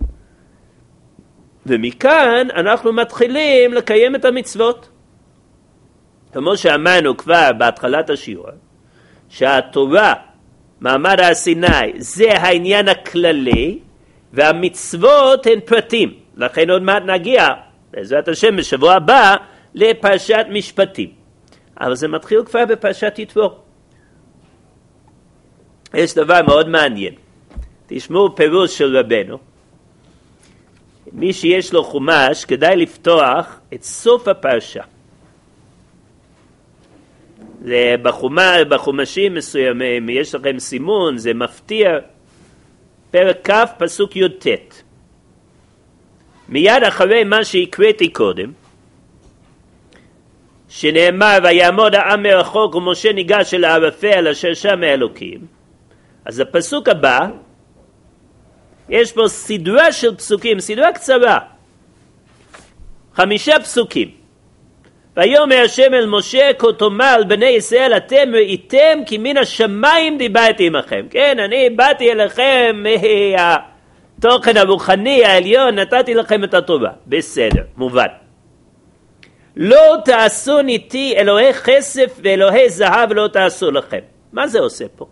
ומכאן אנחנו מתחילים לקיים את המצוות. כמו שאמרנו כבר בהתחלת השיעור, שהתורה, מעמד הר סיני, זה העניין הכללי, והמצוות הן פרטים. לכן עוד מעט נגיע, בעזרת השם בשבוע הבא, לפרשת משפטים. אבל זה מתחיל כבר בפרשת יתרו. יש דבר מאוד מעניין. תשמעו פירוש של רבנו. מי שיש לו חומש, כדאי לפתוח את סוף הפרשה. זה בחומה, בחומשים מסוימים, יש לכם סימון, זה מפתיע. פרק כ' פסוק י"ט. מיד אחרי מה שהקראתי קודם, שנאמר ויעמוד העם מרחוק ומשה ניגש אל הערפל אשר שם האלוקים, אז הפסוק הבא, יש פה סדרה של פסוקים, סדרה קצרה, חמישה פסוקים. ויאמר השם אל משה כה תאמר אל בני ישראל אתם ראיתם כי מן השמיים דיברתי עמכם. כן, אני באתי אליכם מהתוכן הרוחני העליון, נתתי לכם את התורה. בסדר, מובן. לא תעשו איתי אלוהי כסף ואלוהי זהב לא תעשו לכם. מה זה עושה פה?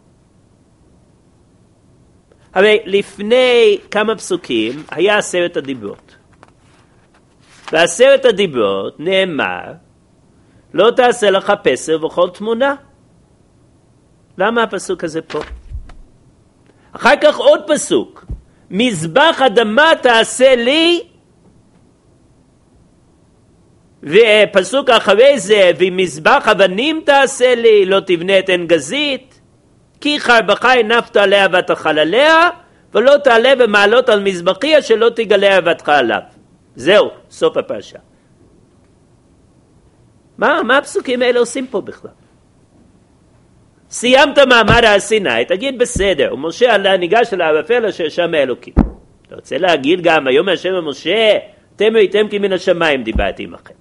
הרי לפני כמה פסוקים היה עשרת הדיברות. בעשרת הדיברות נאמר לא תעשה לך פסל וכל תמונה. למה הפסוק הזה פה? אחר כך עוד פסוק. מזבח אדמה תעשה לי, ופסוק אחרי זה, ומזבח אבנים תעשה לי, לא תבנה את עין גזית, כי חרבך הנפת עליה ותאכל עליה, ולא תעלה במעלות על מזבחי שלא תגלה אהבתך עליו. זהו, סוף הפרשה. מה, מה הפסוקים האלה עושים פה בכלל? סיימת מעמד הר סיני, תגיד בסדר, ומשה עלה ניגש אל הערפל אשר שם האלוקים. אתה רוצה להגיד גם, ויאמר השם אל משה, אתם ראיתם כי מן השמיים דיברתי עמכם.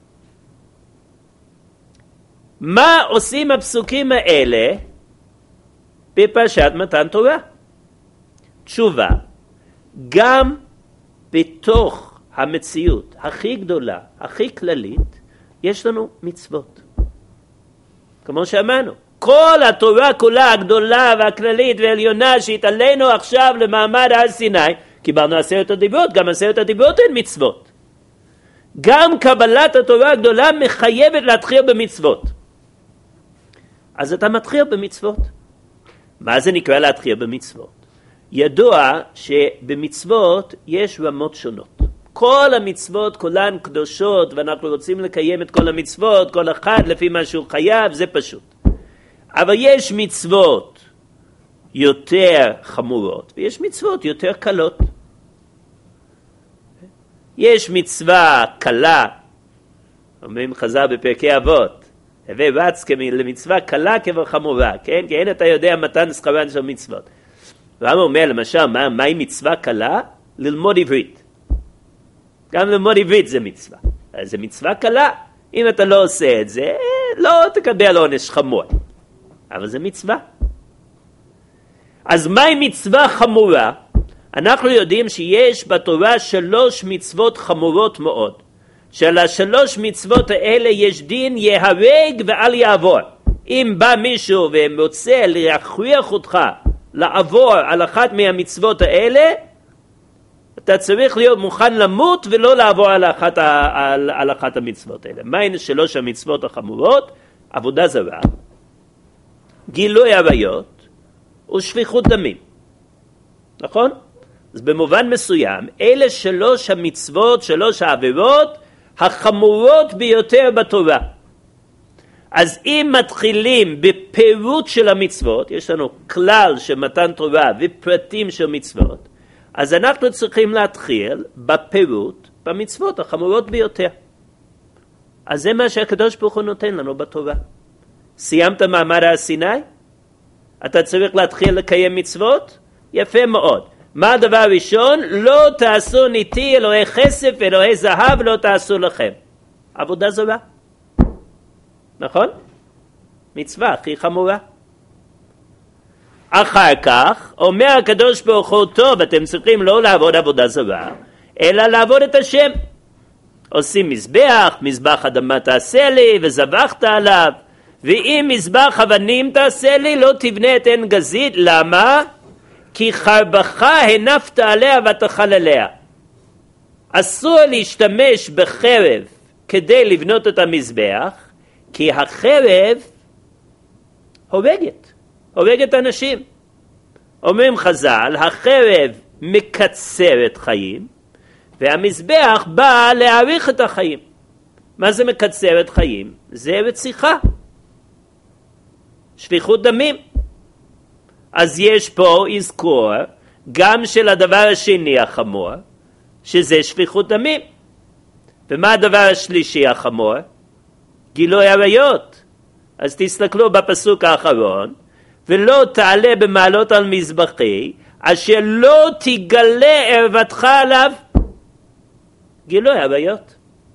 מה עושים הפסוקים האלה בפרשת מתן תורה? תשובה, גם בתוך המציאות הכי גדולה, הכי כללית, יש לנו מצוות. כמו שאמרנו, כל התורה כולה הגדולה והכללית והעליונה שהתעלינו עכשיו למעמד הר סיני, קיבלנו עשרת הדיברות, גם עשרת הדיברות הן מצוות. גם קבלת התורה הגדולה מחייבת להתחיל במצוות. אז אתה מתחיל במצוות. מה זה נקרא להתחיל במצוות? ידוע שבמצוות יש רמות שונות. כל המצוות כולן קדושות, ואנחנו רוצים לקיים את כל המצוות, כל אחד לפי מה שהוא חייב, זה פשוט. אבל יש מצוות יותר חמורות, ויש מצוות יותר קלות. יש מצווה קלה, אומרים חז"ל בפרקי אבות, הווה רץ למצווה קלה כחמורה, כן? כי אין אתה יודע מתן שכרן של מצוות. והוא אומר למשל, מה, מהי מצווה קלה? ללמוד עברית. גם ללמוד עברית זה מצווה. אז זה מצווה קלה. אם אתה לא עושה את זה, לא תקבל עונש חמור. אבל זה מצווה. אז מהי מצווה חמורה? אנחנו יודעים שיש בתורה שלוש מצוות חמורות מאוד. של השלוש מצוות האלה יש דין יהרג ואל יעבור. אם בא מישהו ורוצה להכריח אותך לעבור על אחת מהמצוות האלה, אתה צריך להיות מוכן למות ולא לעבור על אחת, על, על אחת המצוות האלה. מהן שלוש המצוות החמורות? עבודה זרה, גילוי עריות ושפיכות דמים. נכון? אז במובן מסוים, אלה שלוש המצוות, שלוש העבירות החמורות ביותר בתורה. אז אם מתחילים בפירוט של המצוות, יש לנו כלל של מתן תורה ופרטים של מצוות, אז אנחנו צריכים להתחיל בפירוט במצוות החמורות ביותר. אז זה מה שהקדוש ברוך הוא נותן לנו בתורה. סיימת מעמד הר סיני? אתה צריך להתחיל לקיים מצוות? יפה מאוד. מה הדבר הראשון? לא תעשו איתי אלוהי כסף ואלוהי זהב לא תעשו לכם. עבודה זרה. נכון? מצווה הכי חמורה. אחר כך אומר הקדוש ברוך הוא, טוב, אתם צריכים לא לעבוד עבודה זרה, אלא לעבוד את השם. עושים מזבח, מזבח אדמה תעשה לי וזבחת עליו, ואם מזבח אבנים תעשה לי לא תבנה את עין גזית. למה? כי חרבך הנפת עליה ותאכל עליה. אסור להשתמש בחרב כדי לבנות את המזבח, כי החרב הורגת, הורגת אנשים. אומרים חז"ל, החרב מקצרת חיים, והמזבח בא להאריך את החיים. מה זה מקצרת חיים? זה רציחה. שפיכות דמים. אז יש פה אזכור גם של הדבר השני החמור, שזה שפיכות דמים. ומה הדבר השלישי החמור? גילוי עריות. אז תסתכלו בפסוק האחרון, ולא תעלה במעלות על מזבחי, אשר לא תגלה ערוותך עליו. גילוי עריות.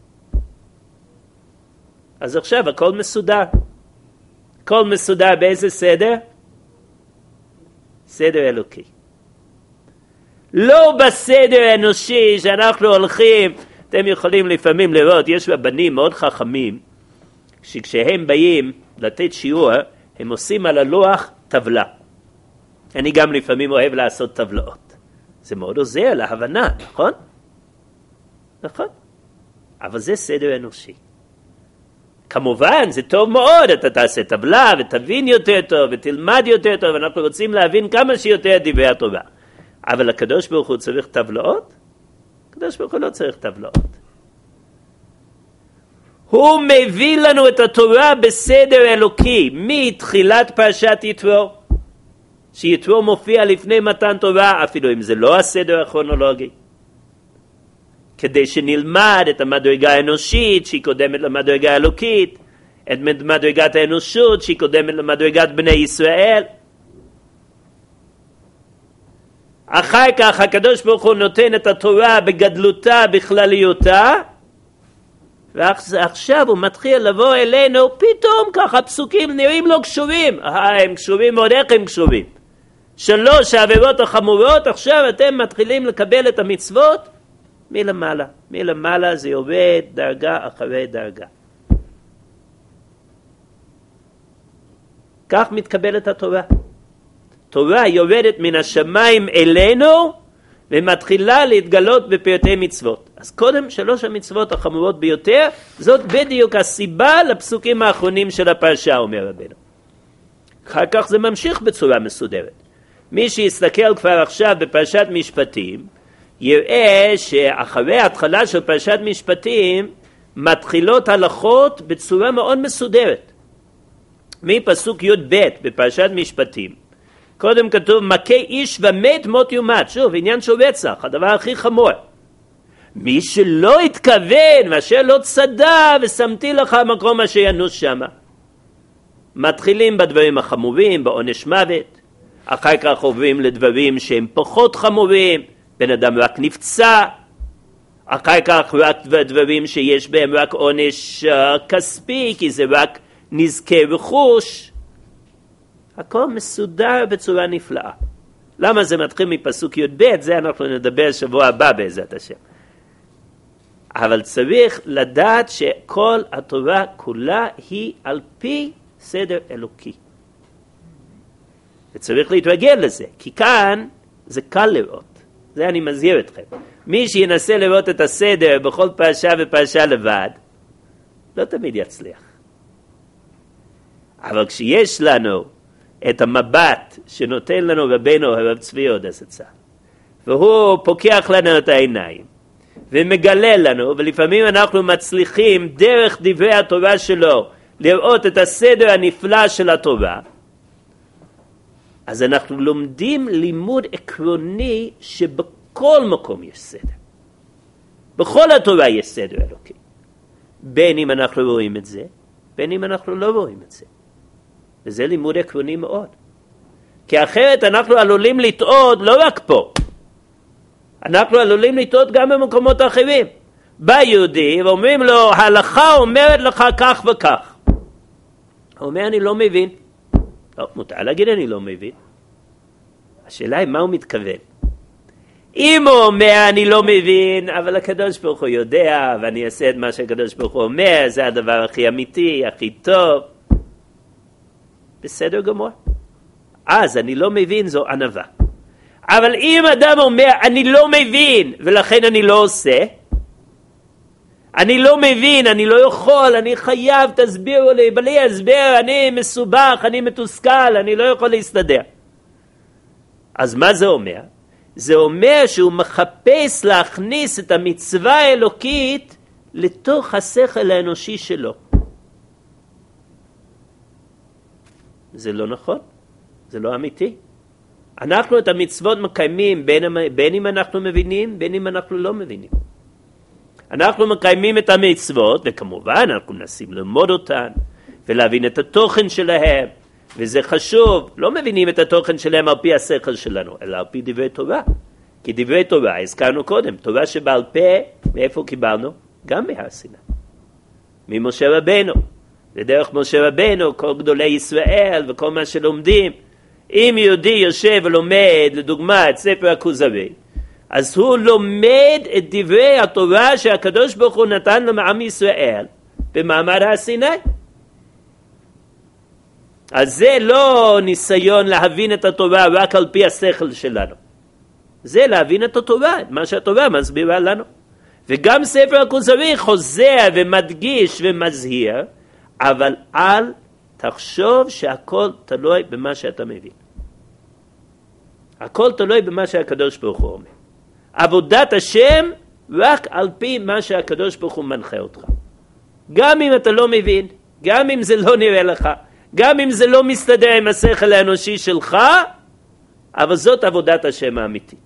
אז עכשיו הכל מסודר. הכל מסודר באיזה סדר? סדר אלוקי. לא בסדר האנושי שאנחנו הולכים, אתם יכולים לפעמים לראות, יש רבנים מאוד חכמים, שכשהם באים לתת שיעור, הם עושים על הלוח טבלה. אני גם לפעמים אוהב לעשות טבלאות. זה מאוד עוזר להבנה, נכון? נכון. אבל זה סדר אנושי. כמובן, זה טוב מאוד, אתה תעשה טבלה ותבין יותר טוב ותלמד יותר טוב, אנחנו רוצים להבין כמה שיותר דברי התורה. אבל הקדוש ברוך הוא צריך טבלאות? הקדוש ברוך הוא לא צריך טבלאות. הוא מביא לנו את התורה בסדר אלוקי, מתחילת פרשת יתרו, שיתרו מופיע לפני מתן תורה, אפילו אם זה לא הסדר הכרונולוגי. כדי שנלמד את המדרגה האנושית שהיא קודמת למדרגה האלוקית, את מדרגת האנושות שהיא קודמת למדרגת בני ישראל. אחר כך הקדוש ברוך הוא נותן את התורה בגדלותה, בכלליותה, ועכשיו הוא מתחיל לבוא אלינו, פתאום ככה פסוקים נראים לא קשורים. אה, הם קשורים מאוד, איך הם קשורים? שלוש העבירות החמורות, עכשיו אתם מתחילים לקבל את המצוות מלמעלה. מלמעלה זה יורד דרגה אחרי דרגה. כך מתקבלת התורה. תורה יורדת מן השמיים אלינו ומתחילה להתגלות בפרטי מצוות. אז קודם שלוש המצוות החמורות ביותר, זאת בדיוק הסיבה לפסוקים האחרונים של הפרשה, אומר רבנו. אחר כך זה ממשיך בצורה מסודרת. מי שיסתכל כבר עכשיו בפרשת משפטים, יראה שאחרי ההתחלה של פרשת משפטים, מתחילות הלכות בצורה מאוד מסודרת. מפסוק י' ב' בפרשת משפטים, קודם כתוב, מכה איש ומת מות יומת. שוב, עניין של רצח, הדבר הכי חמור. מי שלא התכוון ואשר לא צדע, ושמתי לך מקום אשר ינוס שמה. מתחילים בדברים החמורים, בעונש מוות. אחר כך עוברים לדברים שהם פחות חמורים, בן אדם רק נפצע. אחר כך רק דברים שיש בהם רק עונש uh, כספי, כי זה רק נזקי רכוש. הכל מסודר בצורה נפלאה. למה זה מתחיל מפסוק י' ב'? זה אנחנו נדבר שבוע הבא בעזרת השם. אבל צריך לדעת שכל התורה כולה היא על פי סדר אלוקי. וצריך להתרגל לזה, כי כאן זה קל לראות. זה אני מזהיר אתכם. מי שינסה לראות את הסדר בכל פרשה ופרשה לבד, לא תמיד יצליח. אבל כשיש לנו את המבט שנותן לנו רבנו הרב צבי יהודה זצ"ל, והוא פוקח לנו את העיניים ומגלה לנו, ולפעמים אנחנו מצליחים דרך דברי התורה שלו לראות את הסדר הנפלא של התורה, אז אנחנו לומדים לימוד עקרוני שבכל מקום יש סדר. בכל התורה יש סדר אלוקי. בין אם אנחנו רואים את זה, בין אם אנחנו לא רואים את זה. וזה לימוד עקרוני מאוד. כי אחרת אנחנו עלולים לטעות לא רק פה. אנחנו עלולים לטעות גם במקומות אחרים. בא יהודי ואומרים לו, ההלכה אומרת לך כך וכך. הוא אומר, אני לא מבין. לא, מותר להגיד אני לא מבין. השאלה היא מה הוא מתכוון. אם הוא אומר אני לא מבין, אבל הקדוש ברוך הוא יודע, ואני אעשה את מה שהקדוש ברוך הוא אומר, זה הדבר הכי אמיתי, הכי טוב. בסדר גמור. אז אני לא מבין, זו ענווה. אבל אם אדם אומר אני לא מבין, ולכן אני לא עושה, אני לא מבין, אני לא יכול, אני חייב, תסבירו לי, בלי הסבר, אני מסובך, אני מתוסכל, אני לא יכול להסתדר. אז מה זה אומר? זה אומר שהוא מחפש להכניס את המצווה האלוקית לתוך השכל האנושי שלו. זה לא נכון, זה לא אמיתי. אנחנו את המצוות מקיימים בין, בין אם אנחנו מבינים, בין אם אנחנו לא מבינים. אנחנו מקיימים את המצוות, וכמובן אנחנו מנסים ללמוד אותן, ולהבין את התוכן שלהם, וזה חשוב. לא מבינים את התוכן שלהם על פי השכל שלנו, אלא על פי דברי תורה. כי דברי תורה, הזכרנו קודם, תורה שבעל פה, מאיפה קיבלנו? גם מהר סיני. ממשה רבנו. ודרך משה רבנו, כל גדולי ישראל וכל מה שלומדים, אם יהודי יושב ולומד, לדוגמה, את ספר הכוזרי, אז הוא לומד את דברי התורה שהקדוש ברוך הוא נתן לעם ישראל במעמד הר סיני. אז זה לא ניסיון להבין את התורה רק על פי השכל שלנו. זה להבין את התורה, את מה שהתורה מסבירה לנו. וגם ספר הכוזרי חוזר ומדגיש ומזהיר, אבל אל תחשוב שהכל תלוי במה שאתה מבין. הכל תלוי במה שהקדוש ברוך הוא אומר. עבודת השם רק על פי מה שהקדוש ברוך הוא מנחה אותך. גם אם אתה לא מבין, גם אם זה לא נראה לך, גם אם זה לא מסתדר עם השכל האנושי שלך, אבל זאת עבודת השם האמיתית.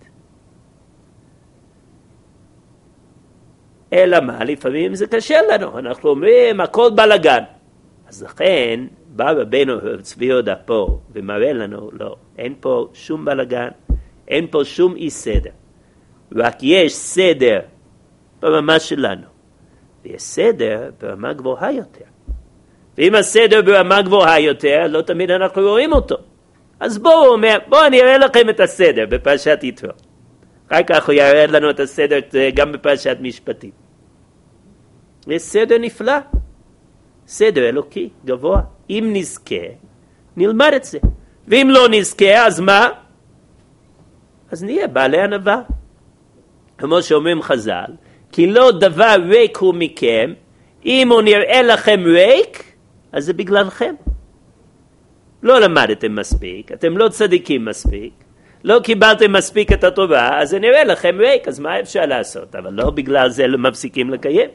אלא מה? לפעמים זה קשה לנו. אנחנו אומרים, הכל בלגן. אז לכן, בא רבנו צבי יהודה פה, ומראה לנו, לא, אין פה שום בלגן, אין פה שום אי סדר. רק יש סדר ברמה שלנו, ויש סדר ברמה גבוהה יותר. ואם הסדר ברמה גבוהה יותר, לא תמיד אנחנו רואים אותו. אז בואו הוא אומר, בואו אני אראה לכם את הסדר בפרשת יתרו. אחר כך הוא יראה לנו את הסדר גם בפרשת משפטים. יש סדר נפלא, סדר אלוקי, גבוה. אם נזכה, נלמד את זה. ואם לא נזכה, אז מה? אז נהיה בעלי ענווה. כמו שאומרים חז"ל, כי לא דבר ריק הוא מכם, אם הוא נראה לכם ריק, אז זה בגללכם. לא למדתם מספיק, אתם לא צדיקים מספיק, לא קיבלתם מספיק את התורה, אז זה נראה לכם ריק, אז מה אפשר לעשות? אבל לא בגלל זה לא מפסיקים לקיים.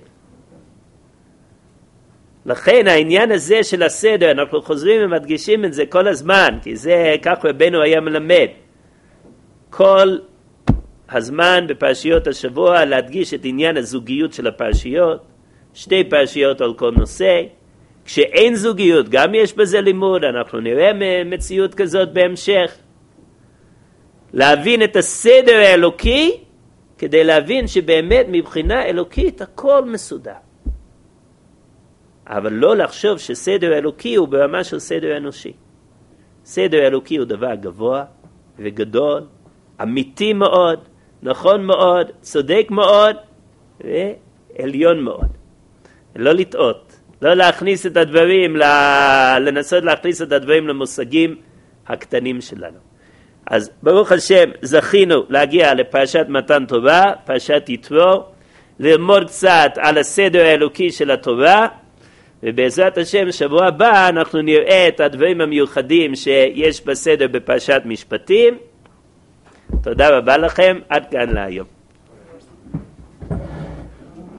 לכן העניין הזה של הסדר, אנחנו חוזרים ומדגישים את זה כל הזמן, כי זה כך רבנו היה מלמד. כל הזמן בפרשיות השבוע להדגיש את עניין הזוגיות של הפרשיות, שתי פרשיות על כל נושא. כשאין זוגיות, גם יש בזה לימוד, אנחנו נראה מציאות כזאת בהמשך. להבין את הסדר האלוקי, כדי להבין שבאמת מבחינה אלוקית הכל מסודר. אבל לא לחשוב שסדר אלוקי הוא ברמה של סדר אנושי. סדר אלוקי הוא דבר גבוה וגדול, אמיתי מאוד, נכון מאוד, צודק מאוד ועליון מאוד. לא לטעות, לא להכניס את הדברים, לנסות להכניס את הדברים למושגים הקטנים שלנו. אז ברוך השם זכינו להגיע לפרשת מתן תורה, פרשת יתרו, ללמוד קצת על הסדר האלוקי של התורה, ובעזרת השם שבוע הבא אנחנו נראה את הדברים המיוחדים שיש בסדר בפרשת משפטים. תודה רבה לכם, עד כאן להיום.